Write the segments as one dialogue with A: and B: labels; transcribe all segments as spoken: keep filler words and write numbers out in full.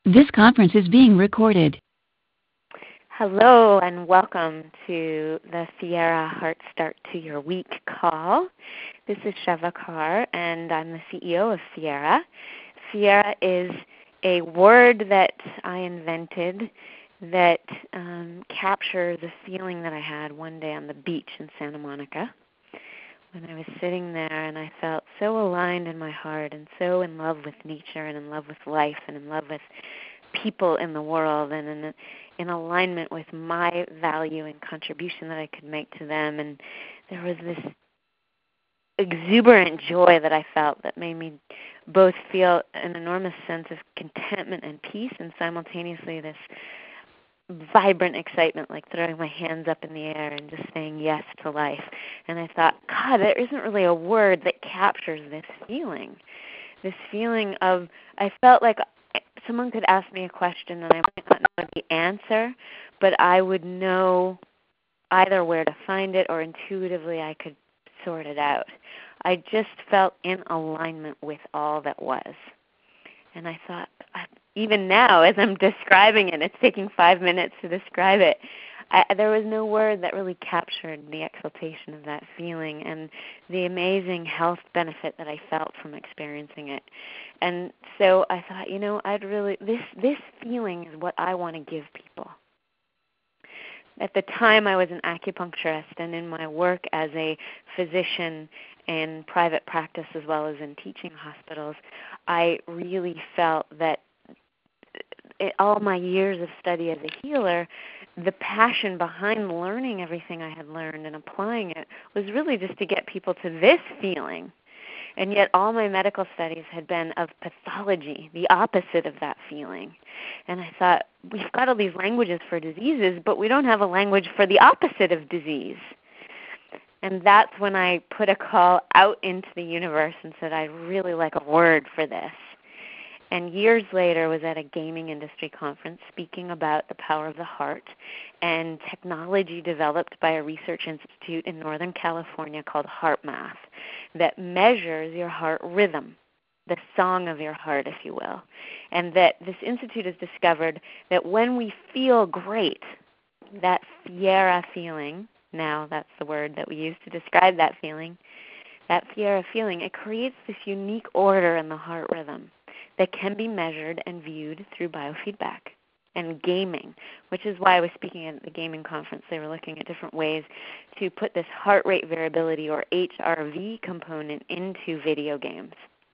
A: This conference is being recorded.
B: Hello and welcome to the Fiera Heart Start to Your Week call. This is Sheva Carr and I'm the C E O of Fiera. Fiera is a word that I invented that um, captures a feeling that I had one day on the beach in Santa Monica when I was sitting there and I felt so aligned in my heart and so in love with nature and in love with life and in love with people in the world and in, in alignment with my value and contribution that I could make to them. And there was this exuberant joy that I felt that made me both feel an enormous sense of contentment and peace and simultaneously this vibrant excitement, like throwing my hands up in the air and just saying yes to life. And I thought, God, there isn't really a word that captures this feeling. This feeling of, I felt like someone could ask me a question and I might not know the answer, but I would know either where to find it or intuitively I could sort it out. I just felt in alignment with all that was. And I thought, even now as I'm describing it, it's taking five minutes to describe it, I, there was no word that really captured the exaltation of that feeling and the amazing health benefit that I felt from experiencing it. And so I thought, you know, I'd really, this, this feeling is what I want to give people. At the time, I was an acupuncturist, and in my work as a physician in private practice as well as in teaching hospitals, I really felt that it, all my years of study as a healer, the passion behind learning everything I had learned and applying it was really just to get people to this feeling. And yet all my medical studies had been of pathology, the opposite of that feeling. And I thought, we've got all these languages for diseases, but we don't have a language for the opposite of disease. And that's when I put a call out into the universe and said, I'd really like a word for this. And years later, I was at a gaming industry conference speaking about the power of the heart and technology developed by a research institute in Northern California called HeartMath that measures your heart rhythm, the song of your heart, if you will. And that this institute has discovered that when we feel great, that Fiera feeling, now that's the word that we use to describe that feeling, that Fiera feeling, it creates this unique order in the heart rhythm that can be measured and viewed through biofeedback and gaming, which is why I was speaking at the gaming conference. They were looking at different ways to put this heart rate variability or H R V component into video games.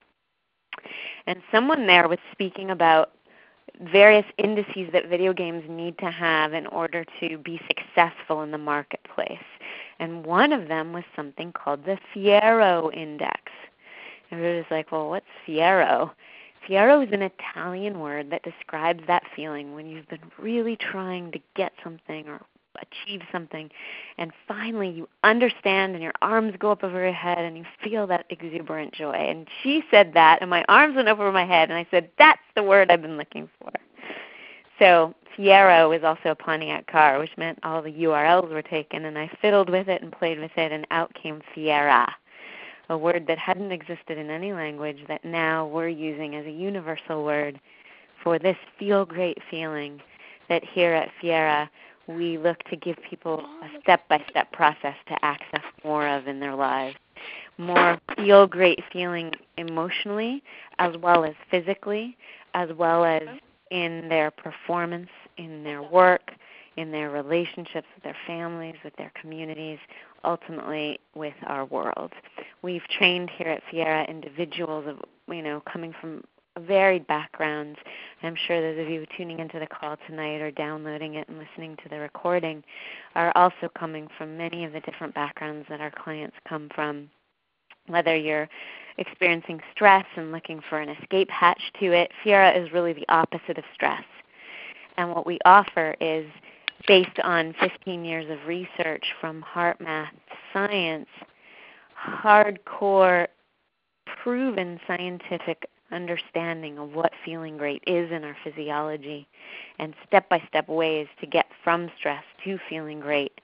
B: And someone there was speaking about various indices that video games need to have in order to be successful in the marketplace. And one of them was something called the Fiero Index. Everybody was like, well, what's Fiero? Fiero is an Italian word that describes that feeling when you've been really trying to get something or achieve something, and finally you understand and your arms go up over your head and you feel that exuberant joy. And she said that, and my arms went over my head, and I said, that's the word I've been looking for. So Fiero is also a Pontiac car, which meant all the U R Ls were taken, and I fiddled with it and played with it, and out came Fiera, a word that hadn't existed in any language that now we're using as a universal word for this feel-great feeling that here at Fiera we look to give people a step-by-step process to access more of in their lives. More feel-great feeling emotionally as well as physically, as well as in their performance, in their work, in their relationships with their families, with their communities, ultimately with our world. We've trained here at Fiera individuals of, you know, coming from varied backgrounds. I'm sure those of you tuning into the call tonight or downloading it and listening to the recording are also coming from many of the different backgrounds that our clients come from. Whether you're experiencing stress and looking for an escape hatch to it, Fiera is really the opposite of stress. And what we offer is, based on fifteen years of research from HeartMath science, hardcore, proven scientific understanding of what feeling great is in our physiology and step-by-step ways to get from stress to feeling great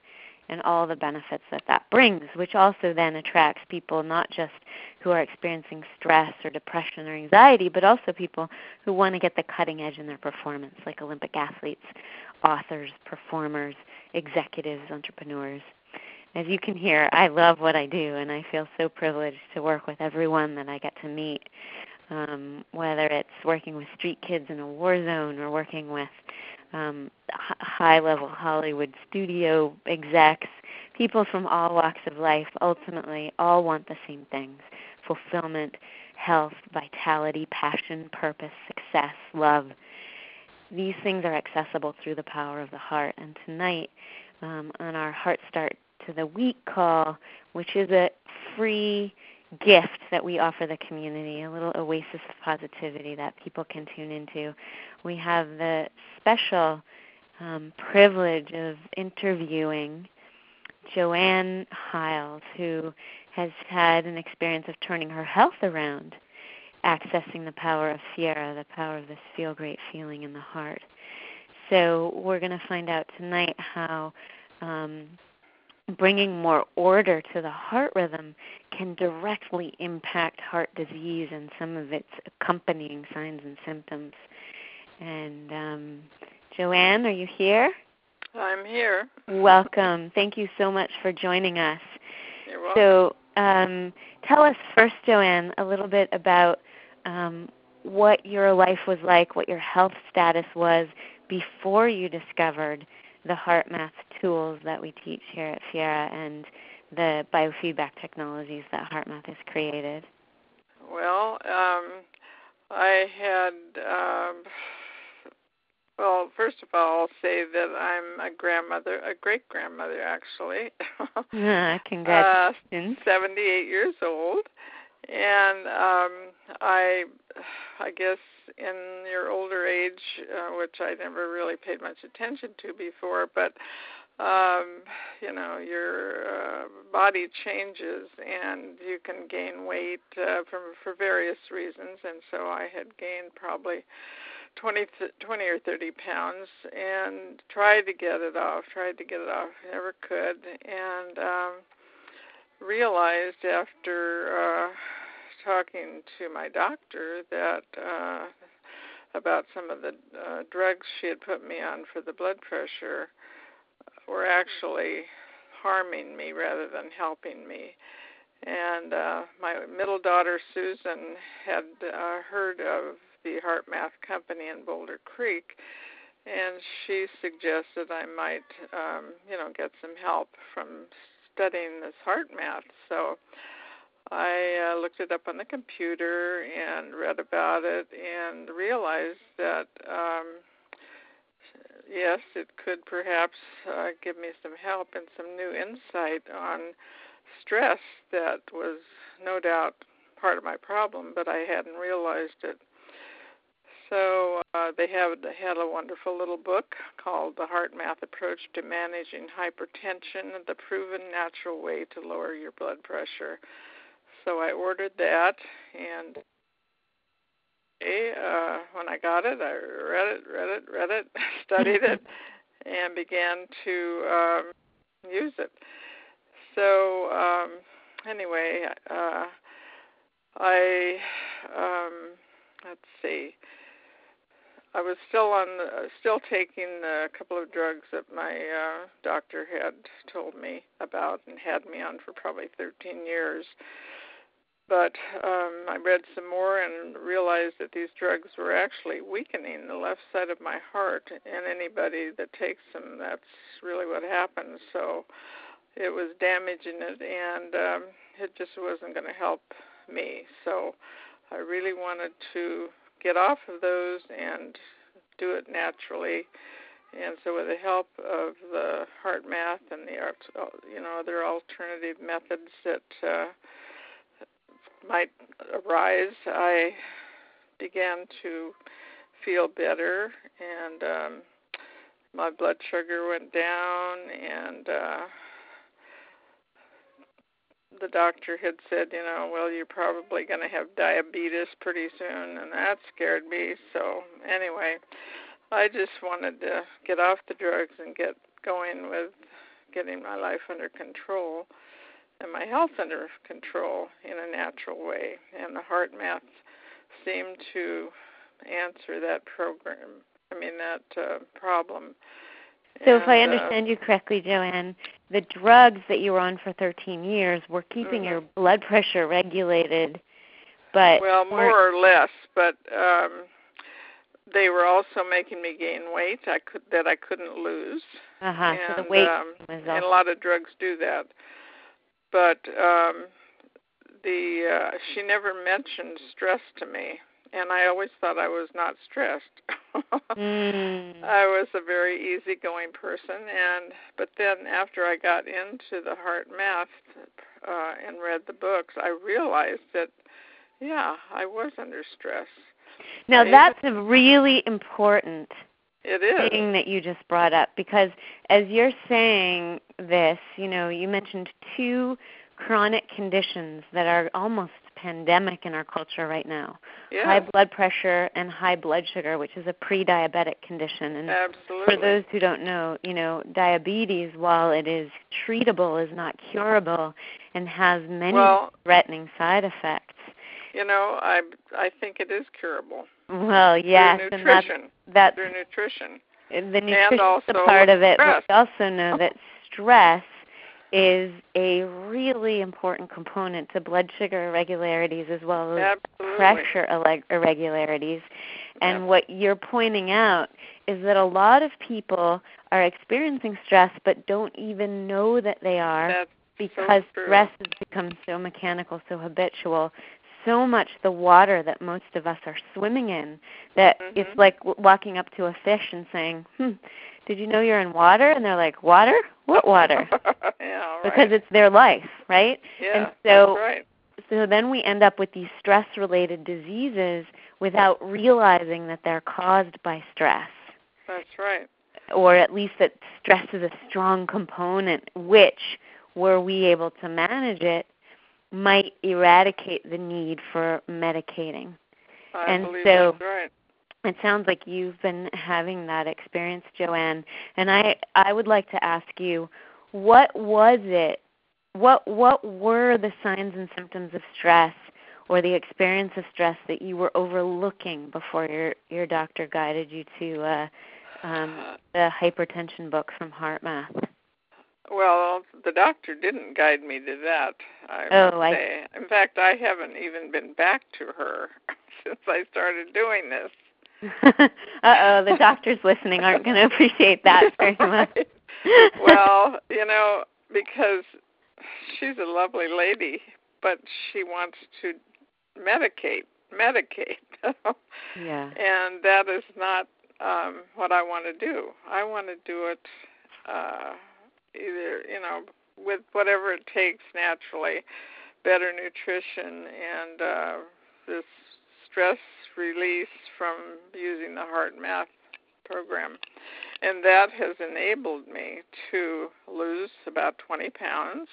B: and all the benefits that that brings, which also then attracts people not just who are experiencing stress or depression or anxiety, but also people who want to get the cutting edge in their performance, like Olympic athletes, authors, performers, executives, entrepreneurs. As you can hear, I love what I do, and I feel so privileged to work with everyone that I get to meet, um, whether it's working with street kids in a war zone or working with um, h- high-level Hollywood studio execs. People from all walks of life ultimately all want the same things: fulfillment, health, vitality, passion, purpose, success, love. These things are accessible through the power of the heart. And tonight, um, on our Heart Start to the Week call, which is a free gift that we offer the community, a little oasis of positivity that people can tune into, we have the special um, privilege of interviewing Joanne Hiles, who has had an experience of turning her health around, accessing the power of Fiera, the power of this feel great feeling in the heart. So we're going to find out tonight how um, bringing more order to the heart rhythm can directly impact heart disease and some of its accompanying signs and symptoms. And um, Joanne, are you here?
C: I'm here.
B: Welcome. Thank you so much for joining us.
C: You're welcome.
B: So um, tell us first, Joanne, a little bit about um, what your life was like, what your health status was before you discovered the HeartMath tools that we teach here at Fiera and the biofeedback technologies that HeartMath has created.
C: Well, um, I had, um, well, first of all, I'll say that I'm a grandmother, a great-grandmother, actually.
B: Ah, congratulations.
C: Uh, seventy-eight years old. And um, I, I guess in your older age, uh, which I never really paid much attention to before, but um, you know, your uh, body changes and you can gain weight uh, for, for various reasons. And so I had gained probably twenty, twenty or thirty pounds and tried to get it off, tried to get it off, never could. And um, realized after uh, talking to my doctor that uh, about some of the uh, drugs she had put me on for the blood pressure were actually harming me rather than helping me. And uh, my middle daughter, Susan, had uh, heard of the HeartMath company in Boulder Creek, and she suggested I might, um, you know, get some help from studying this HeartMath. So I uh, looked it up on the computer and read about it and realized that, um, yes, it could perhaps uh, give me some help and some new insight on stress that was no doubt part of my problem, but I hadn't realized it. So uh, they have they had a wonderful little book called The HeartMath Approach to Managing Hypertension, the Proven Natural Way to Lower Your Blood Pressure. So I ordered that, and uh, when I got it, I read it, read it, read it, studied it, and began to um, use it. So um, anyway, uh, I, um, let's see, I was still on, uh, still taking a couple of drugs that my uh, doctor had told me about and had me on for probably thirteen years. But um, I read some more and realized that these drugs were actually weakening the left side of my heart. And anybody that takes them, that's really what happens. So it was damaging it, and um, it just wasn't going to help me. So I really wanted to get off of those and do it naturally. And so with the help of the HeartMath and the you know other alternative methods that uh, might arise, I began to feel better, and um, my blood sugar went down, and uh, the doctor had said, you know, well, you're probably going to have diabetes pretty soon, and that scared me. So anyway, I just wanted to get off the drugs and get going with getting my life under control and my health under control in a natural way. And the HeartMath seemed to answer that program, I mean, that uh, problem.
B: So
C: and,
B: if I understand uh, you correctly, Joanne, the drugs that you were on for thirteen years were keeping mm-hmm. your blood pressure regulated, but...
C: Well, more or less, but um, they were also making me gain weight I could, that I couldn't lose.
B: Uh-huh,
C: and,
B: so the weight
C: um,
B: was
C: and a lot of drugs do that. But um, the uh, she never mentioned stress to me, and I always thought I was not stressed.
B: mm.
C: I was a very easygoing person, and but then after I got into the HeartMath uh, and read the books, I realized that, yeah, I was under stress.
B: Now
C: I
B: that's
C: even,
B: a really important
C: it is.
B: thing that you just brought up, because as you're saying this, you know, you mentioned two chronic conditions that are almost pandemic in our culture right now.
C: Yeah.
B: High blood pressure and high blood sugar, which is a pre-diabetic condition. And
C: absolutely.
B: For those who don't know, you know, diabetes, while it is treatable, is not curable and has many
C: well,
B: threatening side effects.
C: You know, I I think it is curable.
B: Well, yes,
C: through
B: and
C: nutrition.
B: that's, that's
C: through nutrition.
B: The nutrition
C: is
B: a part of it,
C: stress.
B: but we also know that stress is a really important component to blood sugar irregularities as well as
C: Absolutely.
B: pressure irregularities. And
C: yep.
B: what you're pointing out is that a lot of people are experiencing stress but don't even know that they are.
C: That's
B: because
C: so
B: stress has become so mechanical, so habitual, so much the water that most of us are swimming in, that
C: mm-hmm.
B: it's like w- walking up to a fish and saying, hmm, did you know you're in water? And they're like, water? What water?
C: yeah, right.
B: Because it's their life, right?
C: Yeah,
B: and so,
C: that's right.
B: So then we end up with these stress-related diseases without realizing that they're caused by stress.
C: That's right.
B: Or at least that stress is a strong component, which, were we able to manage it, might eradicate the need for medicating.
C: I
B: and
C: believe
B: so
C: that's right.
B: It sounds like you've been having that experience, Joanne. And I, I would like to ask you, what was it, what what were the signs and symptoms of stress or the experience of stress that you were overlooking before your, your doctor guided you to uh, um, the hypertension book from HeartMath?
C: Well, the doctor didn't guide me to that, I
B: oh,
C: would
B: I
C: say. In fact, I haven't even been back to her since I started doing this.
B: Uh-oh, the doctors listening aren't going to appreciate that very much.
C: Well, you know, because she's a lovely lady, but she wants to medicate, medicate.
B: Yeah.
C: And that is not um, what I want to do. I want to do it uh, either, you know, with whatever it takes naturally, better nutrition and uh, this stress release from using the HeartMath program. And that has enabled me to lose about twenty pounds.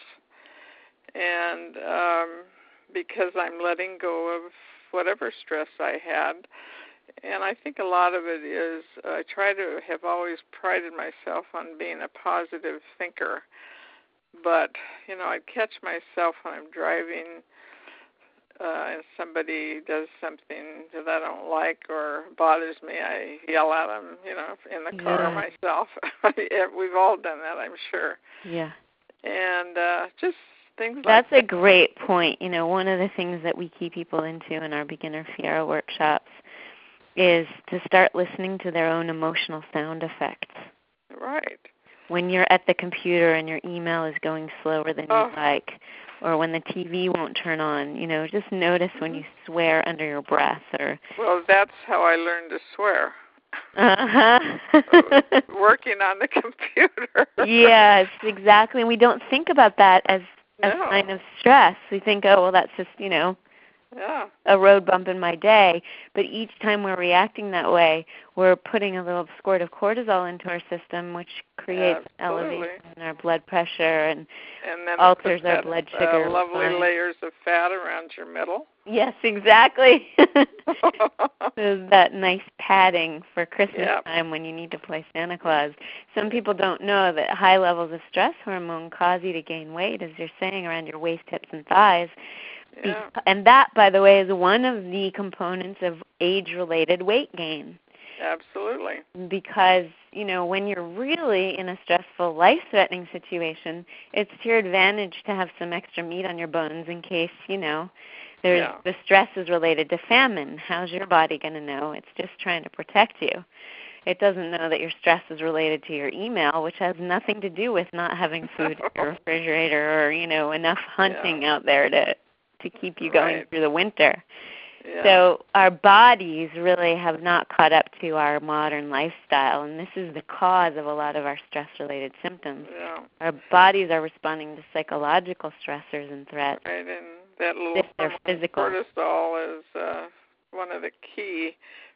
C: And um, because I'm letting go of whatever stress I had. And I think a lot of it is I try to have always prided myself on being a positive thinker. But, you know, I catch myself when I'm driving uh, and somebody does something that I don't like or bothers me, I yell at them, you know, in the car
B: yeah.
C: myself. We've all done that, I'm sure.
B: Yeah.
C: And uh, just things like
B: That's
C: that.
B: a great point. You know, one of the things that we key people into in our Beginner Fiera workshops is to start listening to their own emotional sound effects.
C: Right.
B: When you're at the computer and your email is going slower than
C: oh.
B: you like, or when the T V won't turn on, you know, just notice when you swear under your breath. Or
C: Well, that's how I learned to swear.
B: Uh-huh.
C: Working on the computer.
B: Yes, exactly. And we don't think about that as a
C: no.
B: sign of stress. We think, oh, well, that's just, you know,
C: yeah.
B: a road bump in my day. But each time we're reacting that way, we're putting a little squirt of cortisol into our system, which creates
C: Absolutely.
B: elevation in our blood pressure and,
C: and then
B: alters our
C: that,
B: blood
C: uh,
B: sugar.
C: lovely
B: line.
C: layers of fat around your middle.
B: Yes, exactly. So that nice padding for Christmas
C: Yep.
B: time when you need to play Santa Claus. Some people don't know that high levels of stress hormone cause you to gain weight, as you're saying, around your waist, hips, and thighs.
C: Yeah.
B: And that, by the way, is one of the components of age-related weight gain.
C: Absolutely.
B: Because, you know, when you're really in a stressful, life-threatening situation, it's to your advantage to have some extra meat on your bones in case, you know, there's
C: Yeah.
B: the stress is related to famine. How's your body going to know? It's just trying to protect you. It doesn't know that your stress is related to your email, which has nothing to do with not having food in your refrigerator or, you know, enough hunting
C: Yeah.
B: out there to to keep you going
C: Right.
B: through the winter.
C: Yeah.
B: So our bodies really have not caught up to our modern lifestyle, and this is the cause of a lot of our stress-related symptoms.
C: Yeah.
B: Our bodies are responding to psychological stressors and threats.
C: Right, and that little
B: If they're
C: hormone
B: physical.
C: cortisol is uh, one of the key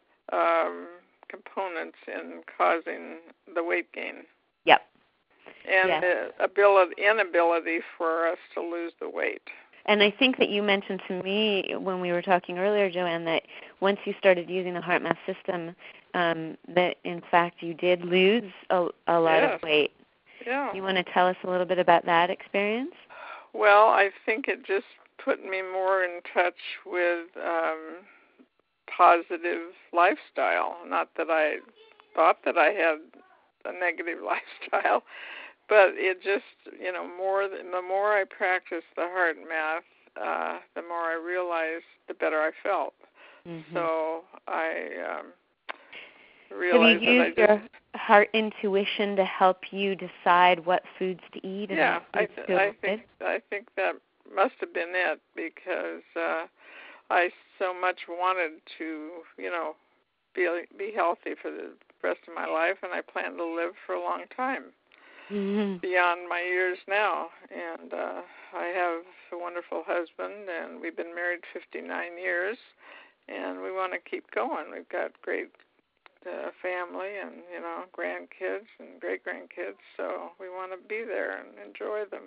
C: um, components in causing the weight gain.
B: Yep.
C: And
B: Yes.
C: the ability, inability for us to lose the weight.
B: And I think that you mentioned to me when we were talking earlier, Joanne, that once you started using the HeartMath system, um, that in fact you did lose a, a lot
C: Yes.
B: of weight.
C: Yeah.
B: You want to tell us a little bit about that experience?
C: Well, I think it just put me more in touch with um, positive lifestyle. Not that I thought that I had a negative lifestyle, but it just, you know, more the, the more I practiced the HeartMath, uh, the more I realized, the better I felt.
B: Mm-hmm.
C: So I um,
B: Have
C: realized
B: you used
C: that I
B: your
C: just
B: heart intuition to help you decide what foods to eat and
C: yeah,
B: what
C: I
B: foods
C: th-
B: to
C: I
B: avoid?
C: think I think that must have been it because uh, I so much wanted to, you know, be be healthy for the rest of my life, and I plan to live for a long time.
B: Mm-hmm.
C: Beyond my years now, and uh, I have a wonderful husband, and we've been married fifty-nine years, and we want to keep going. We've got great uh, family, and you know, grandkids and great grandkids, so we want to be there and enjoy them.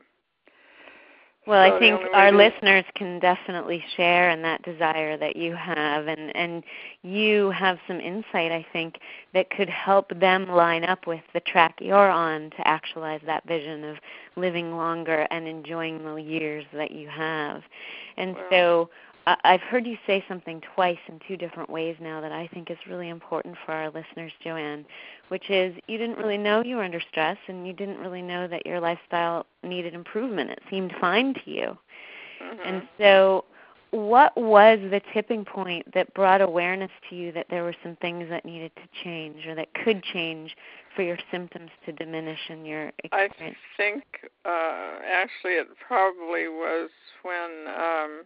B: Well,
C: So
B: I
C: the
B: think
C: only way
B: our
C: to-
B: listeners can definitely share in that desire that you have, and, and you have some insight, I think, that could help them line up with the track you're on to actualize that vision of living longer and enjoying the years that you have. And
C: Wow.
B: so uh, I've heard you say something twice in two different ways now that I think is really important for our listeners, Joanne, which is you didn't really know you were under stress and you didn't really know that your lifestyle needed improvement. It seemed fine to you.
C: Mhm.
B: And so what was the tipping point that brought awareness to you that there were some things that needed to change or that could change for your symptoms to diminish in your experience?
C: I think uh, actually it probably was when um,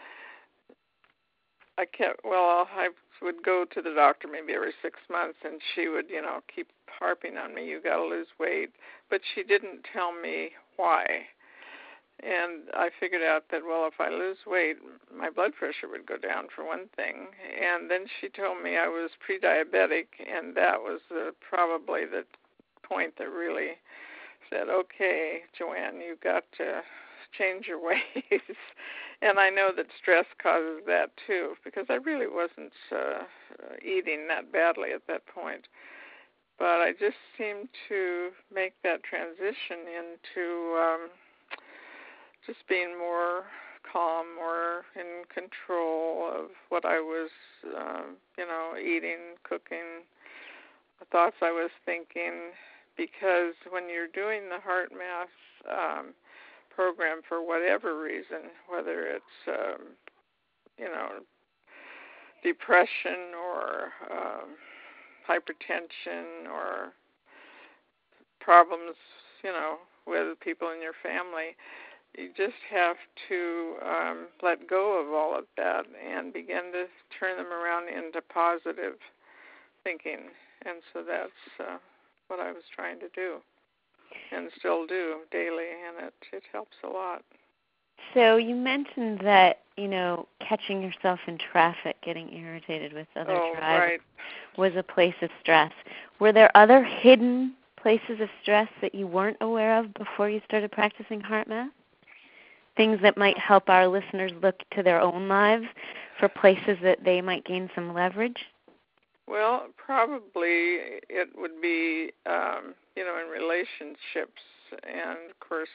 C: I kept, well, I would go to the doctor maybe every six months, and she would, you know, keep harping on me, you got to lose weight, but she didn't tell me why. And I figured out that, well, if I lose weight, my blood pressure would go down for one thing. And then she told me I was pre-diabetic, and that was uh, probably the point that really said, okay, Joanne, you've got to change your ways. And I know that stress causes that too, because I really wasn't uh, eating that badly at that point. But I just seemed to make that transition into um, just being more calm, more in control of what I was, um, you know, eating, cooking, the thoughts I was thinking. Because when you're doing the HeartMath um, program for whatever reason, whether it's, um, you know, depression or um, hypertension or problems, you know, with people in your family, you just have to um, let go of all of that and begin to turn them around into positive thinking. And so that's uh, what I was trying to do and still do daily, and it, it helps a lot.
B: So you mentioned that, you know, catching yourself in traffic, getting irritated with other
C: Oh,
B: drivers
C: right.
B: was a place of stress. Were there other hidden places of stress that you weren't aware of before you started practicing HeartMath? Things that might help our listeners look to their own lives for places that they might gain some leverage?
C: Well, probably it would be, um, you know, in relationships. And, of course,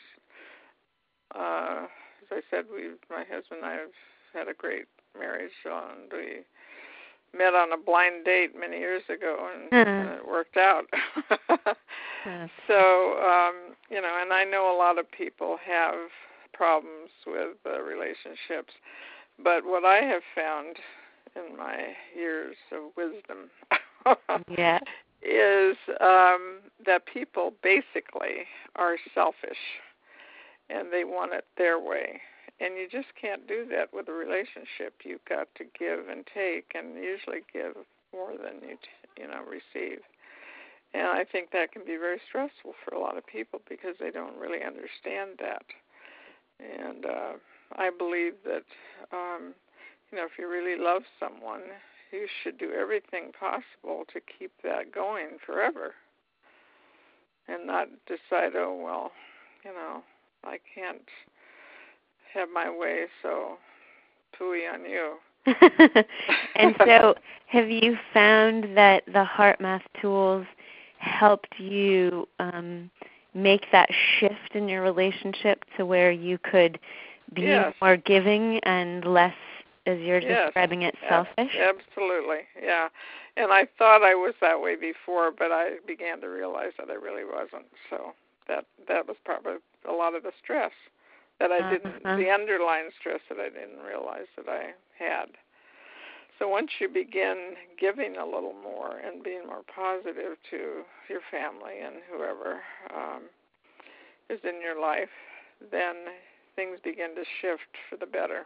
C: uh, as I said, we, my husband and I have had a great marriage, and we met on a blind date many years ago, and,
B: Uh-huh.
C: and it worked out.
B: Yes.
C: So, um, you know, and I know a lot of people have problems with uh, relationships, but what I have found in my years of wisdom
B: Yeah.
C: is um, that people basically are selfish, and they want it their way. And you just can't do that with a relationship. You've got to give and take, and usually give more than you, t- you know, receive. And I think that can be very stressful for a lot of people because they don't really understand that. And uh, I believe that, um, you know, if you really love someone, you should do everything possible to keep that going forever, and not decide, oh, well, you know, I can't have my way, so pooey on you.
B: And so have you found that the HeartMath tools helped you um, make that shift in your relationship to where you could be
C: Yes.
B: more giving and less, as you're
C: Yes.
B: describing it, selfish?
C: Ab- absolutely, yeah. And I thought I was that way before, but I began to realize that I really wasn't. So that that was probably a lot of the stress that I didn't,
B: Uh-huh.
C: the underlying stress that I didn't realize that I had. So once you begin giving a little more and being more positive to your family and whoever um, is in your life, then things begin to shift for the better.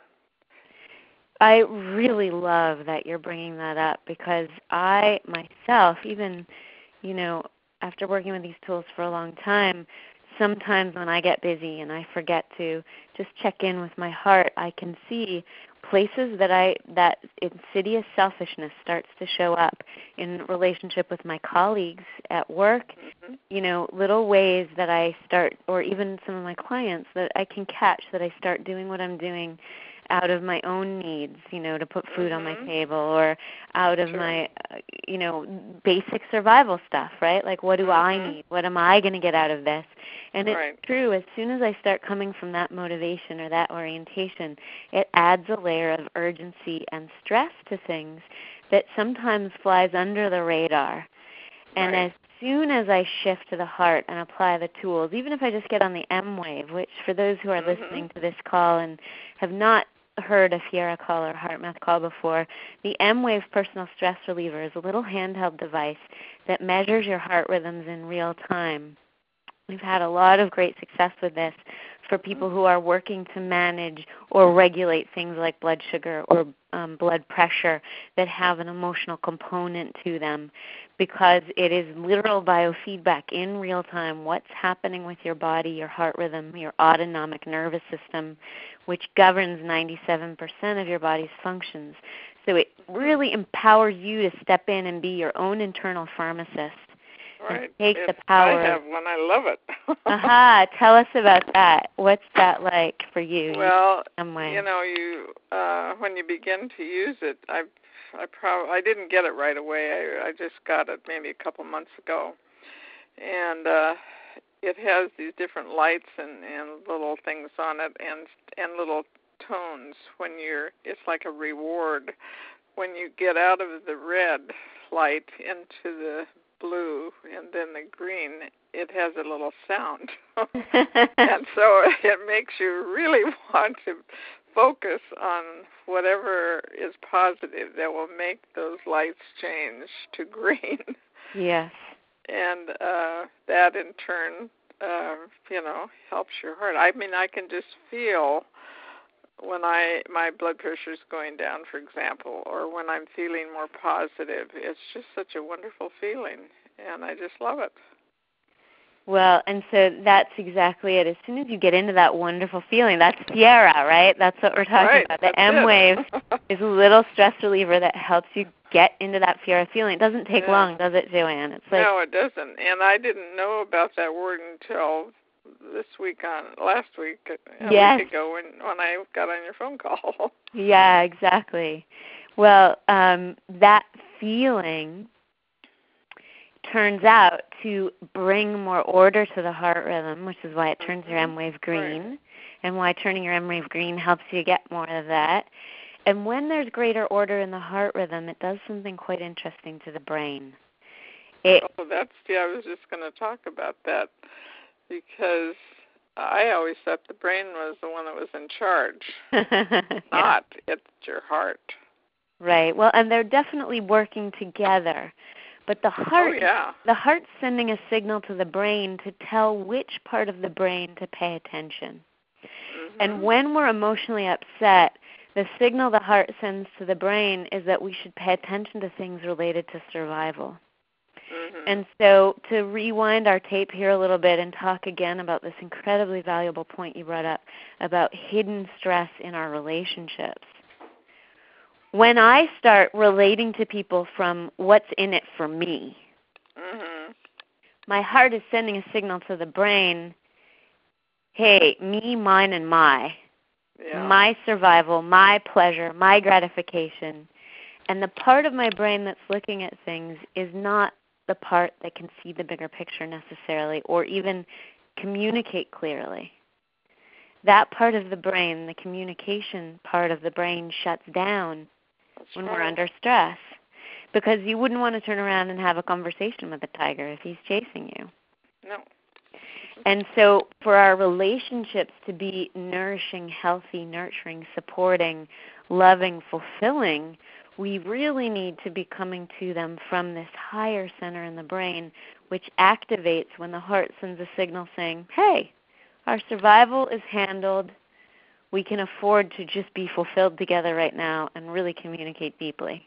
B: I really love that you're bringing that up because I myself, even, you know, after working with these tools for a long time, sometimes when I get busy and I forget to just check in with my heart, I can see places that I that insidious selfishness starts to show up in relationship with my colleagues at work.
C: Mm-hmm.
B: You know, little ways that I start, or even some of my clients that I can catch that I start doing what I'm doing out of my own needs, you know, to put food
C: Mm-hmm.
B: on my table, or out of
C: Sure.
B: my, uh, you know, basic survival stuff, right? Like, what do
C: Mm-hmm.
B: I need? What am I going to get out of this? And it's
C: right.
B: true, as soon as I start coming from that motivation or that orientation, it adds a layer of urgency and stress to things that sometimes flies under the radar. And
C: right.
B: as soon as I shift to the heart and apply the tools, even if I just get on the M wave, which for those who are
C: Mm-hmm.
B: listening to this call and have not heard a Fiera call or HeartMath call before, the M wave personal stress reliever is a little handheld device that measures your heart rhythms in real time. We've had a lot of great success with this for people who are working to manage or regulate things like blood sugar or um, blood pressure that have an emotional component to them, because it is literal biofeedback in real time, what's happening with your body, your heart rhythm, your autonomic nervous system, which governs ninety-seven percent of your body's functions. So it really empowers you to step in and be your own internal pharmacist.
C: Right.
B: Take
C: It,
B: the power.
C: I have one. I love it.
B: Aha! Tell us about that. What's that like for you?
C: Well,
B: some way?
C: you know, you uh, when you begin to use it, I, I probably I didn't get it right away. I, I just got it maybe a couple months ago, and uh, it has these different lights and, and little things on it, and and little tones when you're. It's like a reward when you get out of the red light into the blue and then the green. It has a little sound. And so it makes you really want to focus on whatever is positive that will make those lights change to green.
B: Yes.
C: And uh, that in turn, uh, you know, helps your heart. I mean, I can just feel when I my blood pressure is going down, for example, or when I'm feeling more positive. It's just such a wonderful feeling, and I just love it.
B: Well, and so that's exactly it. As soon as you get into that wonderful feeling, that's Fiera, right? That's what we're talking
C: right,
B: about. The M wave is a little stress reliever that helps you get into that Fiera feeling. It doesn't take
C: yeah.
B: long, does it, Joanne? It's like
C: no, it doesn't. And I didn't know about that word until this week on last week, a
B: yes.
C: week ago when when I got on your phone call.
B: Yeah, exactly. Well, um, that feeling turns out to bring more order to the heart rhythm, which is why it turns mm-hmm. your M wave green, right. and why turning your M wave green helps you get more of that. And when there's greater order in the heart rhythm, it does something quite interesting to the brain. It,
C: oh, that's, yeah, I was just going to talk about that because I always thought the brain was the one that was in charge.
B: yeah.
C: Not, it's your heart.
B: Right. Well, and they're definitely working together. But the heart,
C: oh, yeah.
B: the heart's sending a signal to the brain to tell which part of the brain to pay attention. Mm-hmm. And when we're emotionally upset, the signal the heart sends to the brain is that we should pay attention to things related to survival. Mm-hmm. And so to rewind our tape here a little bit and talk again about this incredibly valuable point you brought up about hidden stress in our relationships. When I start relating to people from what's in it for me, mm-hmm. my heart is sending a signal to the brain, hey, me, mine, and my. Yeah. My survival, my pleasure, my gratification. And the part of my brain that's looking at things is not the part that can see the bigger picture necessarily or even communicate clearly. That part of the brain, the communication part of the brain, shuts down That's when right. we're under stress, because you wouldn't want to turn around and have a conversation with a tiger if he's chasing you.
C: No.
B: And so for our relationships to be nourishing, healthy, nurturing, supporting, loving, fulfilling, we really need to be coming to them from this higher center in the brain, which activates when the heart sends a signal saying, hey, our survival is handled. We can afford to just be fulfilled together right now and really communicate deeply.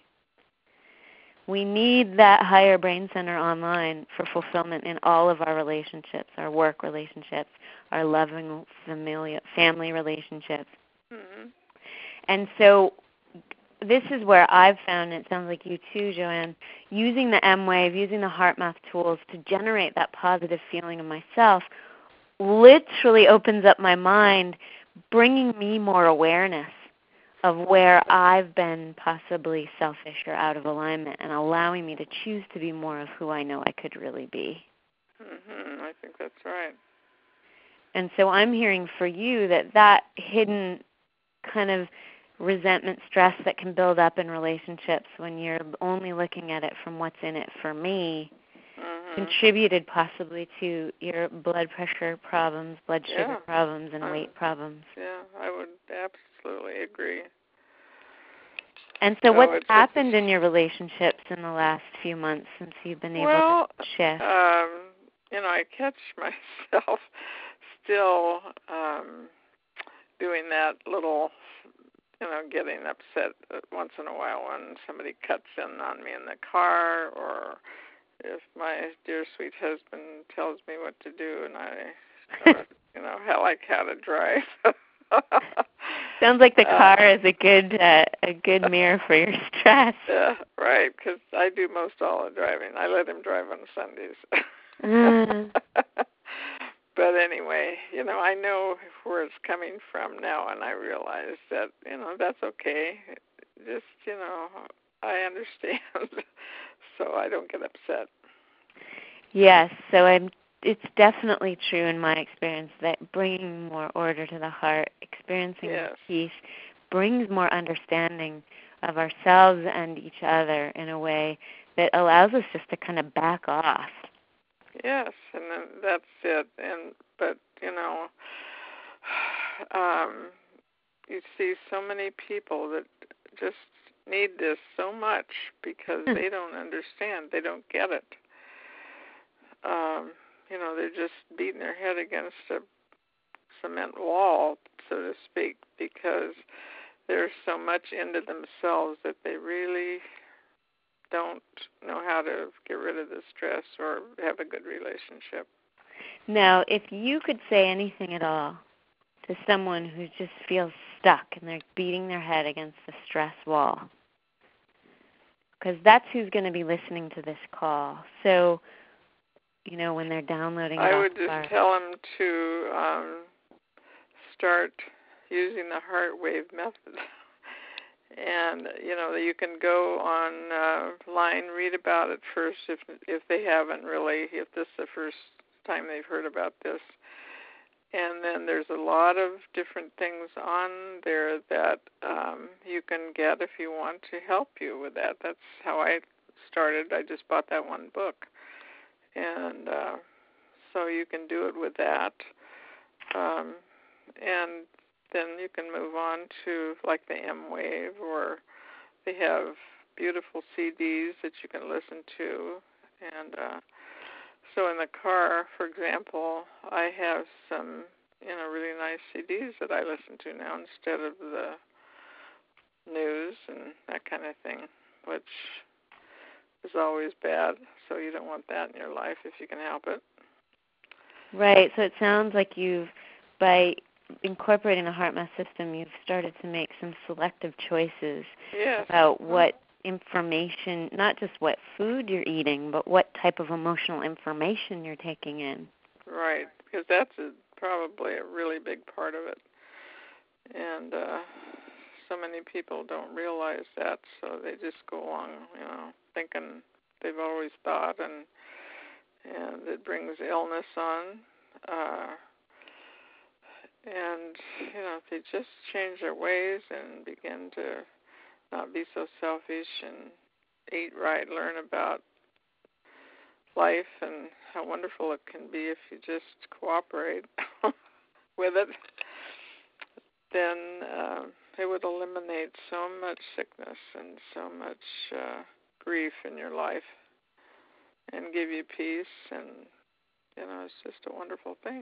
B: We need that higher brain center online for fulfillment in all of our relationships, our work relationships, our loving familia, family relationships. Mm-hmm. And so this is where I've found, and it sounds like you too, Joanne, using the M-Wave, using the HeartMath tools to generate that positive feeling in myself literally opens up my mind, bringing me more awareness of where I've been possibly selfish or out of alignment and allowing me to choose to be more of who I know I could really be.
C: Mm-hmm. I think that's right.
B: And so I'm hearing for you that that hidden kind of resentment, stress that can build up in relationships when you're only looking at it from what's in it for me mm-hmm. contributed possibly to your blood pressure problems, blood sugar
C: yeah.
B: problems, and
C: I,
B: weight problems.
C: Yeah, I would absolutely agree.
B: And so, so what's happened
C: just,
B: in your relationships in the last few months since you've been able
C: well,
B: to shift?
C: Um, you know, I catch myself still um, doing that little, you know, getting upset once in a while when somebody cuts in on me in the car, or if my dear sweet husband tells me what to do and I, uh, you know, how like how to drive.
B: Sounds like the car uh, is a good uh, a good mirror for your stress.
C: Yeah, right, because I do most all the driving. I let him drive on Sundays. mm. But anyway, you know, I know where it's coming from now, and I realize that, you know, that's okay. Just, you know, I understand, so I don't get upset.
B: Yes, so I'm. It's definitely true in my experience that bringing more order to the heart, experiencing
C: yes.
B: peace, brings more understanding of ourselves and each other in a way that allows us just to kind of back off.
C: Yes, and then that's it. And but you know, um, you see so many people that just need this so much because they don't understand. They don't get it. Um, you know, they're just beating their head against a cement wall, so to speak, because they're so much into themselves that they really don't know how to get rid of the stress or have a good relationship.
B: Now, if you could say anything at all to someone who just feels stuck and they're beating their head against the stress wall, because that's who's going to be listening to this call. So, you know, when they're downloading it
C: I
B: off
C: would just
B: our...
C: tell them to um, start using the heart wave method. And, you know, you can go online, read about it first if if they haven't really, if this is the first time they've heard about this. And then there's a lot of different things on there that um, you can get if you want to help you with that. That's how I started. I just bought that one book. And uh, so you can do it with that. Um, and then you can move on to like the M-Wave, or they have beautiful C Ds that you can listen to. And uh, so in the car, for example, I have some, you know, really nice C Ds that I listen to now instead of the news and that kind of thing, which is always bad. So you don't want that in your life if you can help it.
B: Right. So it sounds like you've, by incorporating the HeartMath system, you've started to make some selective choices
C: yes.
B: about what information, not just what food you're eating, but what type of emotional information you're taking in.
C: Right, because that's a, probably a really big part of it. And uh, so many people don't realize that, so they just go along, you know, thinking they've always thought, and and it brings illness on. Uh, and, you know, if they just change their ways and begin to not be so selfish and eat right, learn about life and how wonderful it can be if you just cooperate with it, then uh, it would eliminate so much sickness and so much uh, grief in your life and give you peace. And, you know, it's just a wonderful thing.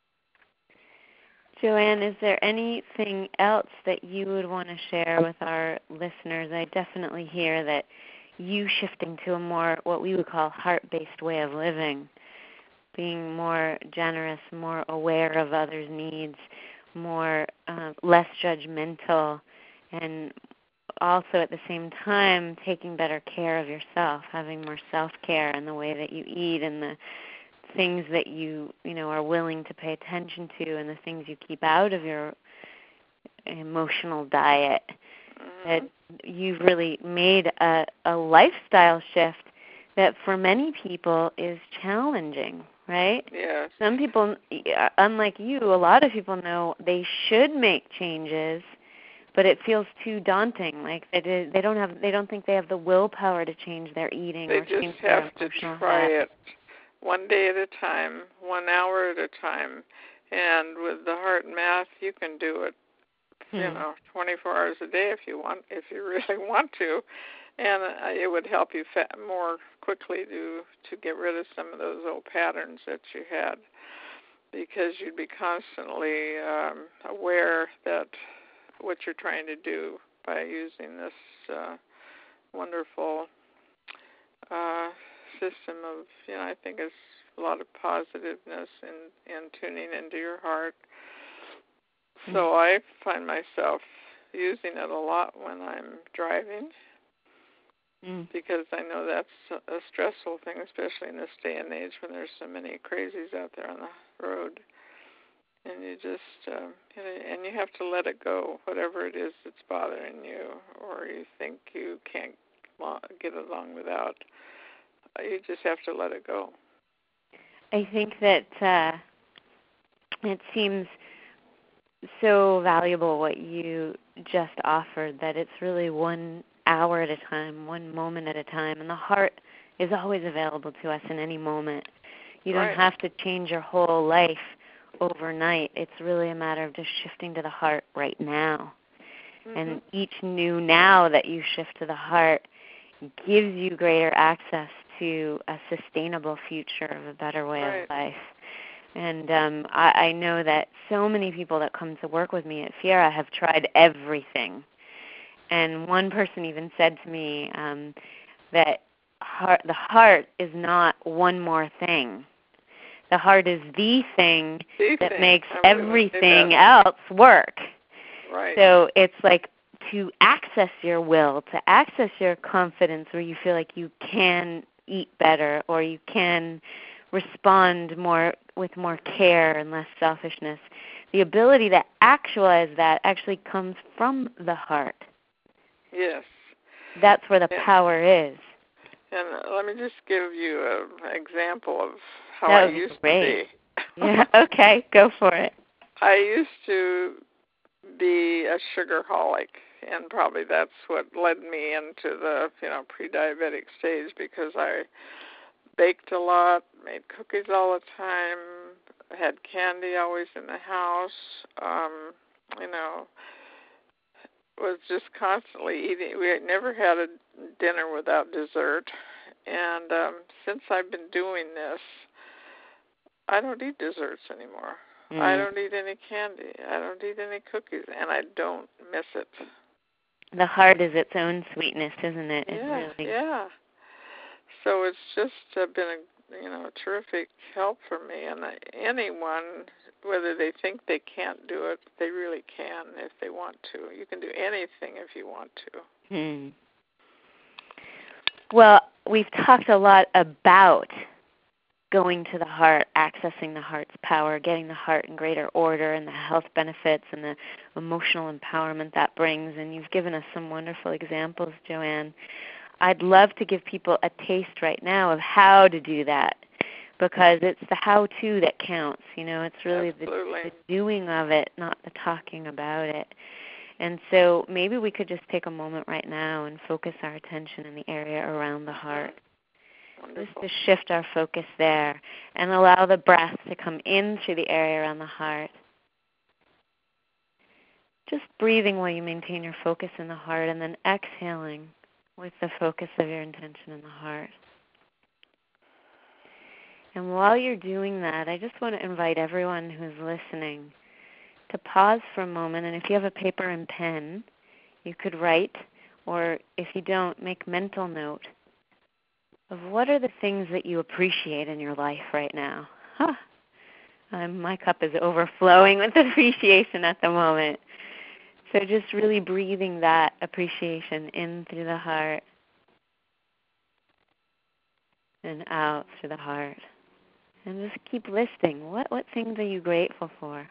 B: Joanne, is there anything else that you would want to share with our listeners? I definitely hear that you shifting to a more, what we would call, heart-based way of living, being more generous, more aware of others' needs, more uh, less judgmental, and also at the same time taking better care of yourself, having more self-care in the way that you eat and the things that you, you know, are willing to pay attention to and the things you keep out of your emotional diet. Mm-hmm. That you've really made a, a lifestyle shift that for many people is challenging, right?
C: Yes.
B: Some people, unlike you, a lot of people know they should make changes, but it feels too daunting. Like they they don't have, they don't think they have the willpower to change their eating.
C: They
B: or
C: just
B: change
C: have
B: their
C: to try
B: habits.
C: it one day at a time, one hour at a time. And with the HeartMath, you can do it, hmm. you know, twenty-four hours a day if you want, if you really want to. And uh, it would help you fa- more quickly to to get rid of some of those old patterns that you had, because you'd be constantly um, aware that what you're trying to do by using this uh, wonderful uh, system of, you know, I think it's a lot of positiveness in, in tuning into your heart. Mm-hmm. So I find myself using it a lot when I'm driving, mm. because I know that's a stressful thing, especially in this day and age when there's so many crazies out there on the road. And you just, uh, you know, and you have to let it go, whatever it is that's bothering you, or you think you can't get along without. You just have to let it go.
B: I think that uh, it seems so valuable what you just offered, that it's really one hour at a time, one moment at a time, and the heart is always available to us in any moment. You don't
C: right.
B: have to change your whole life overnight. It's really a matter of just shifting to the heart right now. Mm-hmm. And each new now that you shift to the heart gives you greater access to a sustainable future of a better way
C: right.
B: of life. And um, I, I know that so many people that come to work with me at Fiera have tried everything. And one person even said to me um, that heart, the heart is not one more thing. The heart is the thing
C: the
B: that
C: thing.
B: makes
C: I'm gonna say
B: everything
C: that.
B: else work.
C: Right.
B: So it's like to access your will, to access your confidence where you feel like you can eat better or you can respond more with more care and less selfishness. The ability to actualize that actually comes from the heart.
C: Yes.
B: That's where the
C: yeah.
B: power is.
C: And uh, let me just give you an example of how
B: that
C: I
B: would be
C: used
B: great.
C: to be.
B: Yeah, okay, go for it.
C: I used to be a sugarholic, and probably that's what led me into the, you know, pre-diabetic stage, because I baked a lot, made cookies all the time, had candy always in the house, um, you know, was just constantly eating. We had never had a dinner without dessert, and um, since I've been doing this, I don't eat desserts anymore. Mm. I don't eat any candy. I don't eat any cookies, and I don't miss it.
B: The heart is its own sweetness, isn't it?
C: Yeah,
B: it really...
C: yeah. So it's just uh, been a you know a terrific help for me, and uh, anyone, whether they think they can't do it, they really can if they want to. You can do anything if you want to.
B: Hmm. Well, we've talked a lot about going to the heart, accessing the heart's power, getting the heart in greater order, and the health benefits and the emotional empowerment that brings. And you've given us some wonderful examples, Joanne. I'd love to give people a taste right now of how to do that, because it's the how-to that counts. You know, it's really the, the doing of it, not the talking about it. And so maybe we could just take a moment right now and focus our attention in the area around the heart. Wonderful. Just to shift our focus there and allow the breath to come in through the area around the heart. Just breathing while you maintain your focus in the heart, and then exhaling with the focus of your intention in the heart. And while you're doing that, I just want to invite everyone who's listening to pause for a moment, and if you have a paper and pen, you could write, or if you don't, make mental note of what are the things that you appreciate in your life right now. Huh. Um, my cup is overflowing with appreciation at the moment. So just really breathing that appreciation in through the heart and out through the heart. And just keep listing. What, what things are you grateful for?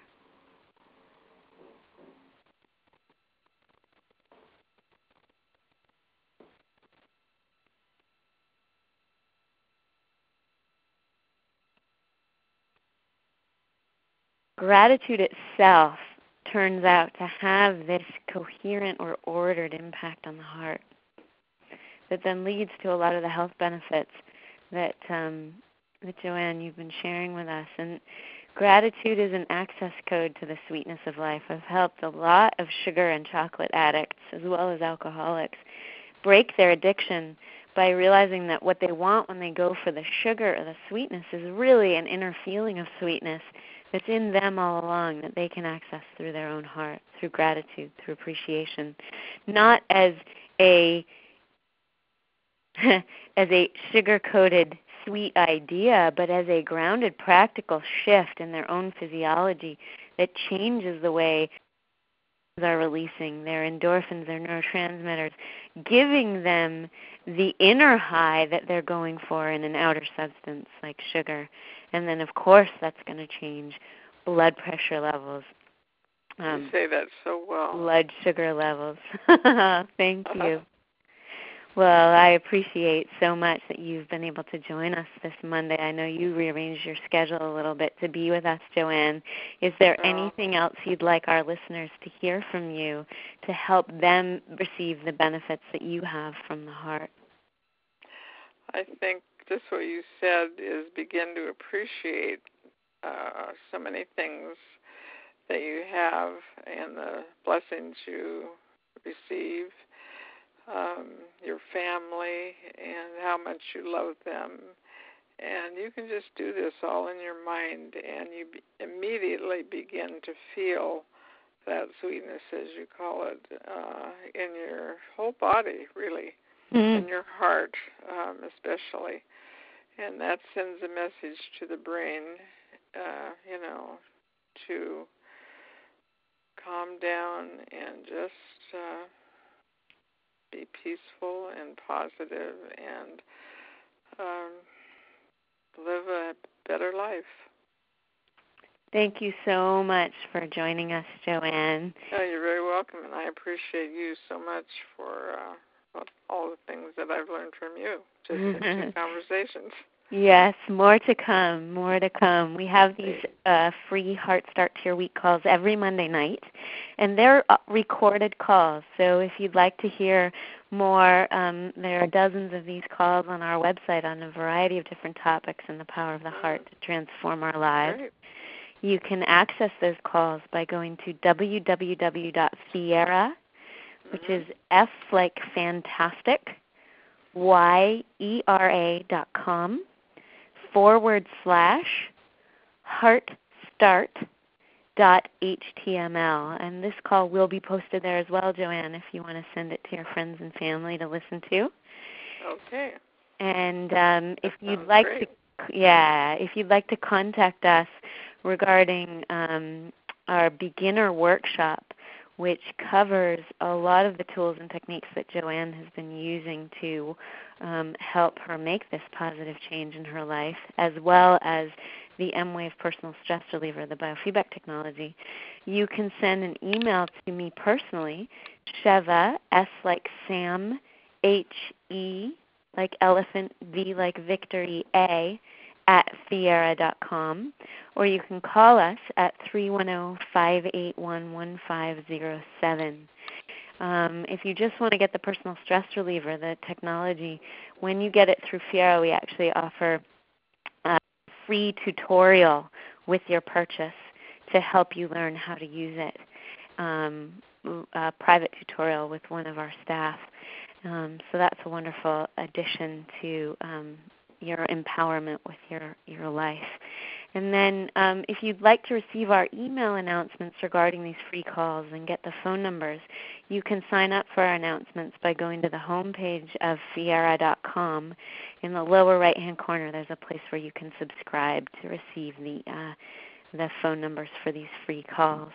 B: Gratitude itself turns out to have this coherent or ordered impact on the heart that then leads to a lot of the health benefits that, um, that Joanne, you've been sharing with us. And gratitude is an access code to the sweetness of life. I've helped a lot of sugar and chocolate addicts, as well as alcoholics, break their addiction by realizing that what they want when they go for the sugar or the sweetness is really an inner feeling of sweetness that's in them all along, that they can access through their own heart, through gratitude, through appreciation, not as a as a sugar-coated sweet idea, but as a grounded practical shift in their own physiology that changes the way are releasing their endorphins, their neurotransmitters, giving them the inner high that they're going for in an outer substance like sugar. And then, of course, that's going to change blood pressure levels.
C: Um, you say that so well.
B: Blood sugar levels. Thank uh-huh. you. Well, I appreciate so much that you've been able to join us this Monday. I know you rearranged your schedule a little bit to be with us, Joanne. Is there oh. anything else you'd like our listeners to hear from you to help them receive the benefits that you have from the heart?
C: I think just what you said is begin to appreciate uh, so many things that you have and the blessings you receive. Um, your family and how much you love them. And you can just do this all in your mind, and you be- immediately begin to feel that sweetness, as you call it, uh, in your whole body, really, mm-hmm. in your heart um, especially. and that sends a message to the brain, uh, you know, to calm down and just uh, be peaceful and positive and um, live a better life.
B: Thank you so much for joining us, Joanne.
C: Oh, you're very welcome, and I appreciate you so much for uh, all the things that I've learned from you just in two conversations.
B: Yes, more to come, more to come. We have these uh, free Heart Start to Your Week calls every Monday night, and they're recorded calls. So if you'd like to hear more, um, there are dozens of these calls on our website on a variety of different topics and the power of the heart to transform our lives.
C: Great.
B: You can access those calls by going to w w w dot fiera, which mm-hmm. is F like fantastic, Y E R A dot com, forward slash heartstart dot H T M L. And this call will be posted there as well, Joanne, if you want to send it to your friends and family to listen to.
C: Okay.
B: And um, if
C: that
B: you'd like
C: great.
B: to, yeah, if you'd like to contact us regarding um, our beginner workshop, which covers a lot of the tools and techniques that Joanne has been using to um, help her make this positive change in her life, as well as the M-Wave Personal Stress Reliever, the biofeedback technology, you can send an email to me personally, Sheva, S like Sam, H E like elephant, V like victory, A, at fiera dot com, or you can call us at three one zero, five eight one, one five zero seven. Um, if you just want to get the personal stress reliever, the technology, when you get it through Fiera, we actually offer a free tutorial with your purchase to help you learn how to use it, um, a private tutorial with one of our staff. Um, so that's a wonderful addition to um, your empowerment with your, your life. And then um, if you'd like to receive our email announcements regarding these free calls and get the phone numbers, you can sign up for our announcements by going to the home page of fiera dot com. In the lower right-hand corner, there's a place where you can subscribe to receive the, uh, the phone numbers for these free calls.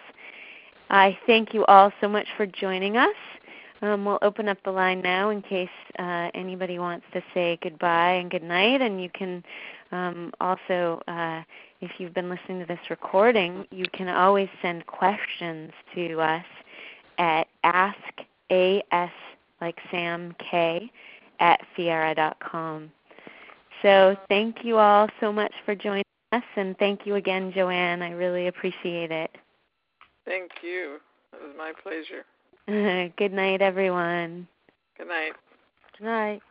B: I thank you all so much for joining us. Um, we'll open up the line now in case uh, anybody wants to say goodbye and good night. And you can um, also, uh, if you've been listening to this recording, you can always send questions to us at ask as like Sam K at fiera dot com. So thank you all so much for joining us, and thank you again, Joanne. I really appreciate it.
C: Thank you. It was my pleasure.
B: Good night, everyone.
C: Good night.
B: Good night.